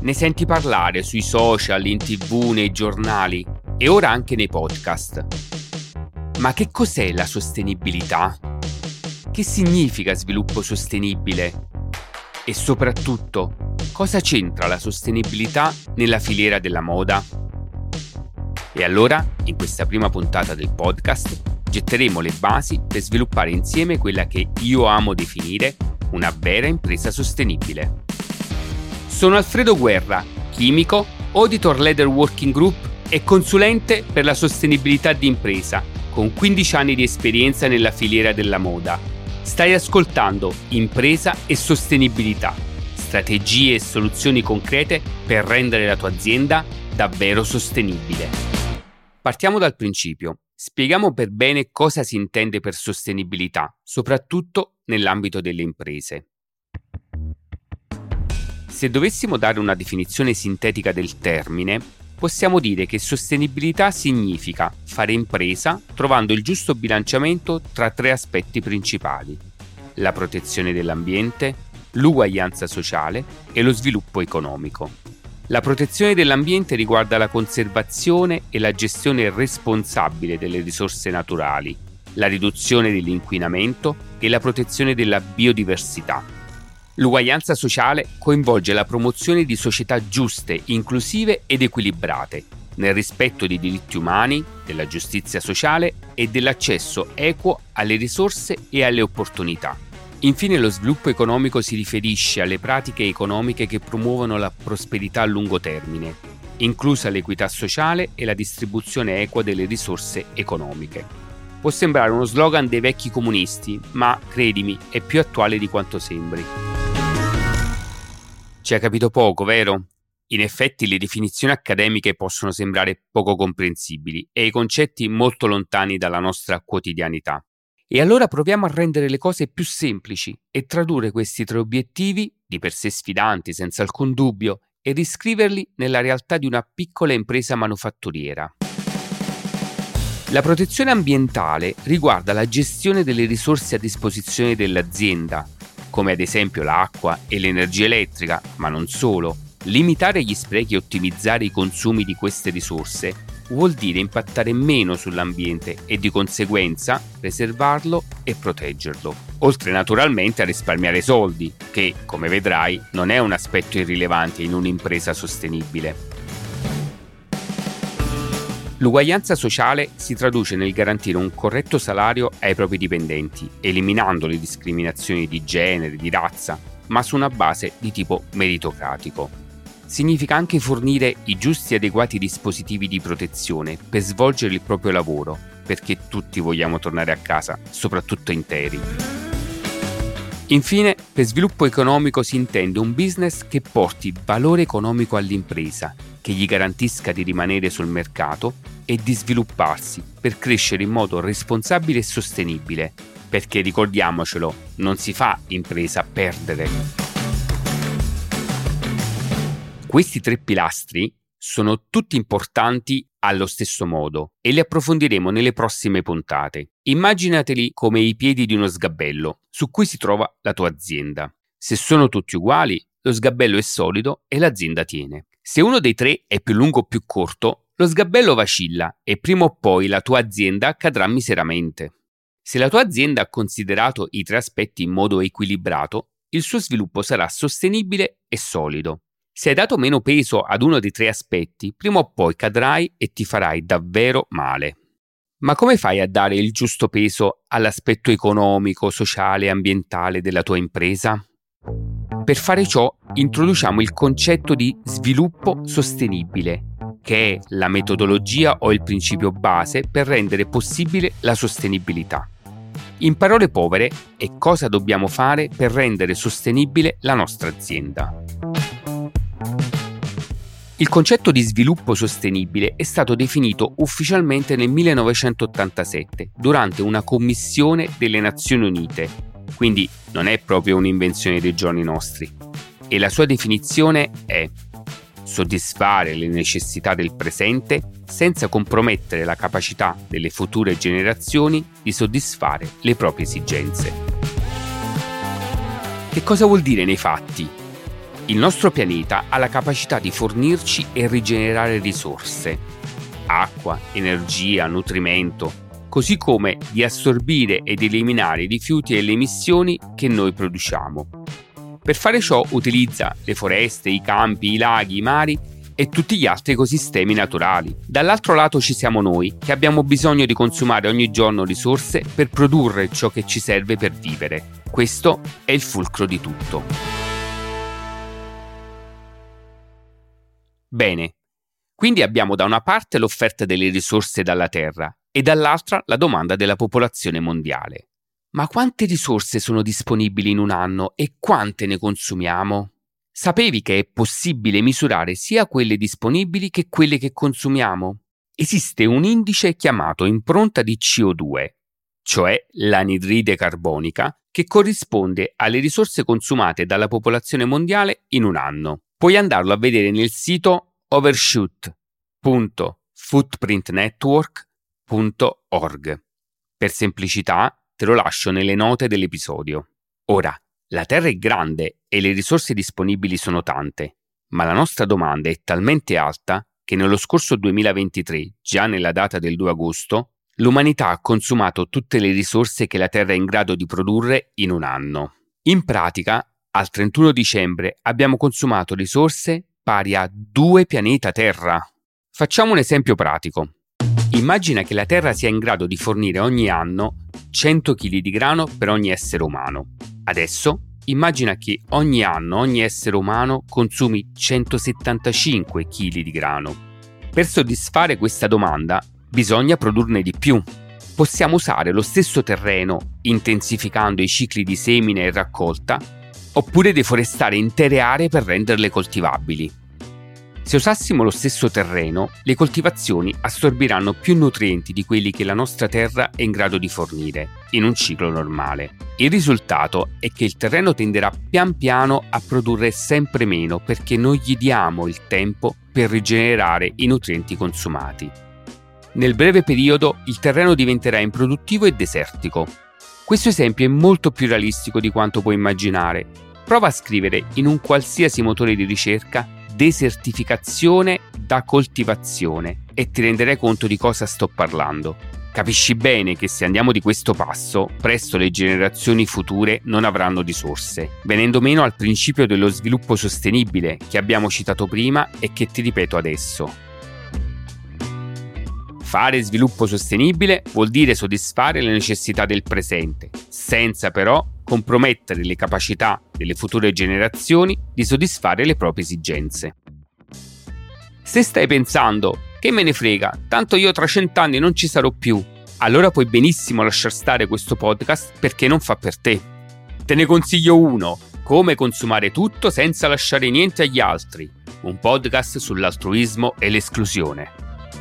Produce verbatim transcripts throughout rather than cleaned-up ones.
Ne senti parlare sui social, in tv, nei giornali e ora anche nei podcast. Ma che cos'è la sostenibilità? Che significa sviluppo sostenibile? E soprattutto, cosa c'entra la sostenibilità nella filiera della moda? E allora, in questa prima puntata del podcast, getteremo le basi per sviluppare insieme quella che io amo definire una vera impresa sostenibile. Sono Alfredo Guerra, chimico, auditor Leather Working Group e consulente per la sostenibilità di impresa, con quindici anni di esperienza nella filiera della moda. Stai ascoltando Impresa e Sostenibilità, strategie e soluzioni concrete per rendere la tua azienda davvero sostenibile. Partiamo dal principio. Spieghiamo per bene cosa si intende per sostenibilità, soprattutto nell'ambito delle imprese. Se dovessimo dare una definizione sintetica del termine, possiamo dire che sostenibilità significa fare impresa trovando il giusto bilanciamento tra tre aspetti principali: la protezione dell'ambiente, l'uguaglianza sociale e lo sviluppo economico. La protezione dell'ambiente riguarda la conservazione e la gestione responsabile delle risorse naturali, la riduzione dell'inquinamento e la protezione della biodiversità. L'uguaglianza sociale coinvolge la promozione di società giuste, inclusive ed equilibrate, nel rispetto dei diritti umani, della giustizia sociale e dell'accesso equo alle risorse e alle opportunità. Infine, lo sviluppo economico si riferisce alle pratiche economiche che promuovono la prosperità a lungo termine, inclusa l'equità sociale e la distribuzione equa delle risorse economiche. Può sembrare uno slogan dei vecchi comunisti, ma credimi, è più attuale di quanto sembri. Ci hai capito poco, vero? In effetti le definizioni accademiche possono sembrare poco comprensibili e i concetti molto lontani dalla nostra quotidianità. E allora proviamo a rendere le cose più semplici e tradurre questi tre obiettivi, di per sé sfidanti senza alcun dubbio, e riscriverli nella realtà di una piccola impresa manufatturiera. La protezione ambientale riguarda la gestione delle risorse a disposizione dell'azienda, come ad esempio l'acqua e l'energia elettrica, ma non solo. Limitare gli sprechi e ottimizzare i consumi di queste risorse vuol dire impattare meno sull'ambiente e di conseguenza preservarlo e proteggerlo, oltre naturalmente a risparmiare soldi, che, come vedrai, non è un aspetto irrilevante in un'impresa sostenibile. L'uguaglianza sociale si traduce nel garantire un corretto salario ai propri dipendenti, eliminando le discriminazioni di genere, di razza, ma su una base di tipo meritocratico. Significa anche fornire i giusti e adeguati dispositivi di protezione per svolgere il proprio lavoro, perché tutti vogliamo tornare a casa, soprattutto interi. Infine, per sviluppo economico si intende un business che porti valore economico all'impresa, che gli garantisca di rimanere sul mercato e di svilupparsi per crescere in modo responsabile e sostenibile, perché ricordiamocelo, non si fa impresa a perdere. Questi tre pilastri sono tutti importanti allo stesso modo e li approfondiremo nelle prossime puntate. Immaginateli come i piedi di uno sgabello su cui si trova la tua azienda. Se sono tutti uguali, lo sgabello è solido e l'azienda tiene. Se uno dei tre è più lungo o più corto, lo sgabello vacilla e prima o poi la tua azienda cadrà miseramente. Se la tua azienda ha considerato i tre aspetti in modo equilibrato, il suo sviluppo sarà sostenibile e solido. Se hai dato meno peso ad uno dei tre aspetti, prima o poi cadrai e ti farai davvero male. Ma come fai a dare il giusto peso all'aspetto economico, sociale e ambientale della tua impresa? Per fare ciò, introduciamo il concetto di sviluppo sostenibile, che è la metodologia o il principio base per rendere possibile la sostenibilità. In parole povere, è cosa dobbiamo fare per rendere sostenibile la nostra azienda. Il concetto di sviluppo sostenibile è stato definito ufficialmente nel millenovecentottantasette durante una commissione delle Nazioni Unite, quindi non è proprio un'invenzione dei giorni nostri. E la sua definizione è soddisfare le necessità del presente senza compromettere la capacità delle future generazioni di soddisfare le proprie esigenze. Che cosa vuol dire nei fatti? Il nostro pianeta ha la capacità di fornirci e rigenerare risorse, acqua, energia, nutrimento, così come di assorbire ed eliminare i rifiuti e le emissioni che noi produciamo. Per fare ciò utilizza le foreste, i campi, i laghi, i mari e tutti gli altri ecosistemi naturali. Dall'altro lato ci siamo noi, che abbiamo bisogno di consumare ogni giorno risorse per produrre ciò che ci serve per vivere. Questo è il fulcro di tutto. Bene, quindi abbiamo da una parte l'offerta delle risorse dalla Terra e dall'altra la domanda della popolazione mondiale. Ma quante risorse sono disponibili in un anno e quante ne consumiamo? Sapevi che è possibile misurare sia quelle disponibili che quelle che consumiamo? Esiste un indice chiamato impronta di C O due, cioè l'anidride carbonica, che corrisponde alle risorse consumate dalla popolazione mondiale in un anno. Puoi andarlo a vedere nel sito overshoot punto footprint network punto org. Per semplicità te lo lascio nelle note dell'episodio. Ora, la Terra è grande e le risorse disponibili sono tante, ma la nostra domanda è talmente alta che nello scorso duemilaventitré, già nella data del due agosto, l'umanità ha consumato tutte le risorse che la Terra è in grado di produrre in un anno. In pratica, al trentuno dicembre abbiamo consumato risorse pari a due pianeta Terra. Facciamo un esempio pratico. Immagina che la Terra sia in grado di fornire ogni anno cento chili di grano per ogni essere umano. Adesso immagina che ogni anno ogni essere umano consumi centosettantacinque chili di grano. Per soddisfare questa domanda bisogna produrne di più. Possiamo usare lo stesso terreno intensificando i cicli di semina e raccolta, oppure deforestare intere aree per renderle coltivabili. Se usassimo lo stesso terreno, le coltivazioni assorbiranno più nutrienti di quelli che la nostra terra è in grado di fornire, in un ciclo normale. Il risultato è che il terreno tenderà pian piano a produrre sempre meno perché non gli diamo il tempo per rigenerare i nutrienti consumati. Nel breve periodo il terreno diventerà improduttivo e desertico. Questo esempio è molto più realistico di quanto puoi immaginare. Prova a scrivere in un qualsiasi motore di ricerca desertificazione da coltivazione e ti renderai conto di cosa sto parlando. Capisci bene che se andiamo di questo passo, presto le generazioni future non avranno risorse, venendo meno al principio dello sviluppo sostenibile che abbiamo citato prima e che ti ripeto adesso. Fare sviluppo sostenibile vuol dire soddisfare le necessità del presente, senza però compromettere le capacità delle future generazioni di soddisfare le proprie esigenze. Se stai pensando, che me ne frega, tanto io tra cent'anni non ci sarò più, allora puoi benissimo lasciar stare questo podcast perché non fa per te. Te ne consiglio uno, come consumare tutto senza lasciare niente agli altri, un podcast sull'altruismo e l'esclusione.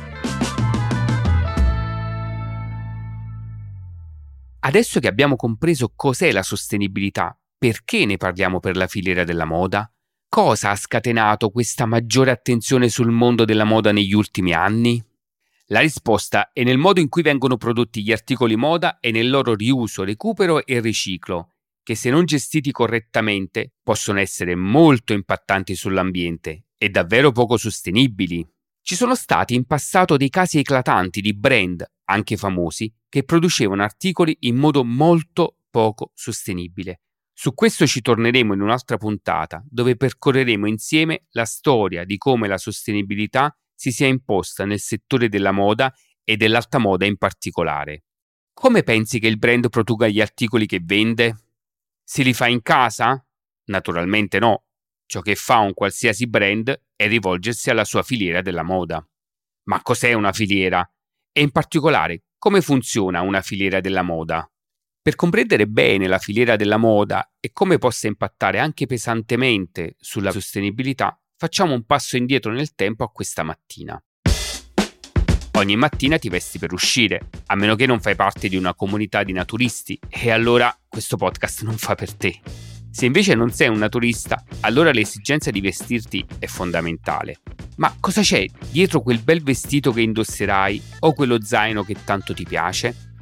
Adesso che abbiamo compreso cos'è la sostenibilità, perché ne parliamo per la filiera della moda? Cosa ha scatenato questa maggiore attenzione sul mondo della moda negli ultimi anni? La risposta è nel modo in cui vengono prodotti gli articoli moda e nel loro riuso, recupero e riciclo, che se non gestiti correttamente possono essere molto impattanti sull'ambiente e davvero poco sostenibili. Ci sono stati in passato dei casi eclatanti di brand, anche famosi, che producevano articoli in modo molto poco sostenibile. Su questo ci torneremo in un'altra puntata, dove percorreremo insieme la storia di come la sostenibilità si sia imposta nel settore della moda e dell'alta moda in particolare. Come pensi che il brand produca gli articoli che vende? Se li fa in casa? Naturalmente no. Ciò che fa un qualsiasi brand è rivolgersi alla sua filiera della moda. Ma cos'è una filiera? E in particolare, come funziona una filiera della moda? Per comprendere bene la filiera della moda e come possa impattare anche pesantemente sulla sostenibilità, facciamo un passo indietro nel tempo a questa mattina. Ogni mattina ti vesti per uscire, a meno che non fai parte di una comunità di naturisti, e allora questo podcast non fa per te. Se invece non sei un naturista, allora l'esigenza di vestirti è fondamentale. Ma cosa c'è dietro quel bel vestito che indosserai o quello zaino che tanto ti piace?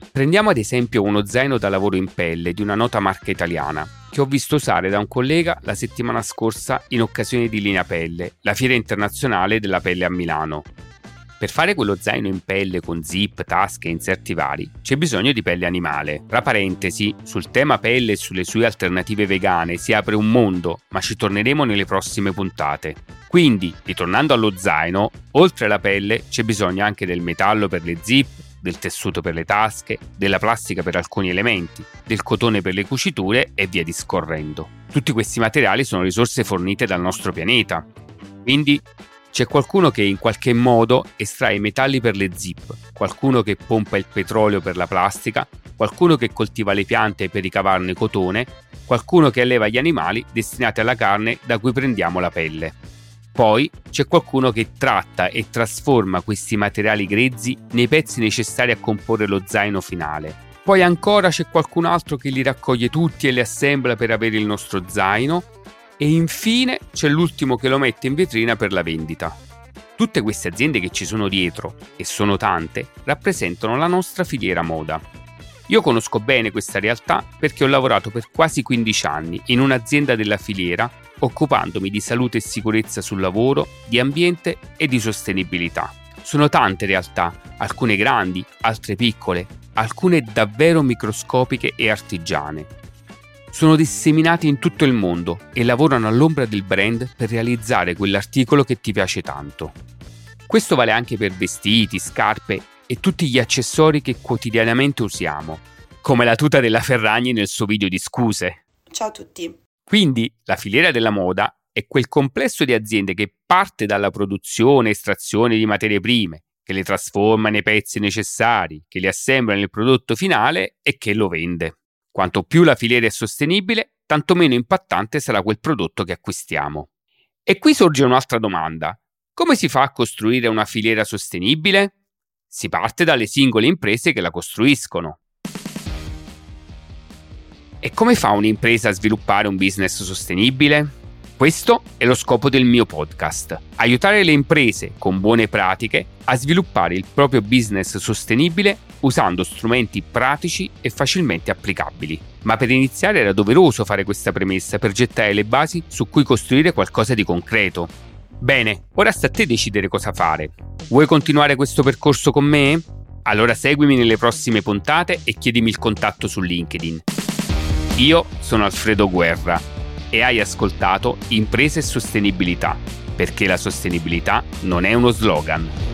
Prendiamo ad esempio uno zaino da lavoro in pelle di una nota marca italiana, che ho visto usare da un collega la settimana scorsa in occasione di Linea Pelle, la fiera internazionale della pelle a Milano. Per fare quello zaino in pelle con zip, tasche e inserti vari c'è bisogno di pelle animale. Tra parentesi, sul tema pelle e sulle sue alternative vegane si apre un mondo, ma ci torneremo nelle prossime puntate. Quindi, ritornando allo zaino, oltre alla pelle c'è bisogno anche del metallo per le zip, del tessuto per le tasche, della plastica per alcuni elementi, del cotone per le cuciture e via discorrendo. Tutti questi materiali sono risorse fornite dal nostro pianeta. Quindi c'è qualcuno che in qualche modo estrae i metalli per le zip, qualcuno che pompa il petrolio per la plastica, qualcuno che coltiva le piante per ricavarne cotone, qualcuno che alleva gli animali destinati alla carne da cui prendiamo la pelle. Poi c'è qualcuno che tratta e trasforma questi materiali grezzi nei pezzi necessari a comporre lo zaino finale. Poi ancora c'è qualcun altro che li raccoglie tutti e li assembla per avere il nostro zaino. E infine c'è l'ultimo che lo mette in vetrina per la vendita. Tutte queste aziende che ci sono dietro, e sono tante, rappresentano la nostra filiera moda. Io conosco bene questa realtà perché ho lavorato per quasi quindici anni in un'azienda della filiera, occupandomi di salute e sicurezza sul lavoro, di ambiente e di sostenibilità. Sono tante realtà, alcune grandi, altre piccole, alcune davvero microscopiche e artigiane. Sono disseminati in tutto il mondo e lavorano all'ombra del brand per realizzare quell'articolo che ti piace tanto. Questo vale anche per vestiti, scarpe e tutti gli accessori che quotidianamente usiamo, come la tuta della Ferragni nel suo video di scuse. Ciao a tutti. Quindi la filiera della moda è quel complesso di aziende che parte dalla produzione e estrazione di materie prime, che le trasforma nei pezzi necessari, che li assembla nel prodotto finale e che lo vende. Quanto più la filiera è sostenibile, tanto meno impattante sarà quel prodotto che acquistiamo. E qui sorge un'altra domanda. Come si fa a costruire una filiera sostenibile? Si parte dalle singole imprese che la costruiscono. E come fa un'impresa a sviluppare un business sostenibile? Questo è lo scopo del mio podcast: aiutare le imprese con buone pratiche a sviluppare il proprio business sostenibile usando strumenti pratici e facilmente applicabili. Ma per iniziare era doveroso fare questa premessa per gettare le basi su cui costruire qualcosa di concreto. Bene, ora sta a te decidere cosa fare. Vuoi continuare questo percorso con me? Allora seguimi nelle prossime puntate e chiedimi il contatto su LinkedIn. Io sono Alfredo Guerra e hai ascoltato Imprese e Sostenibilità, perché la sostenibilità non è uno slogan.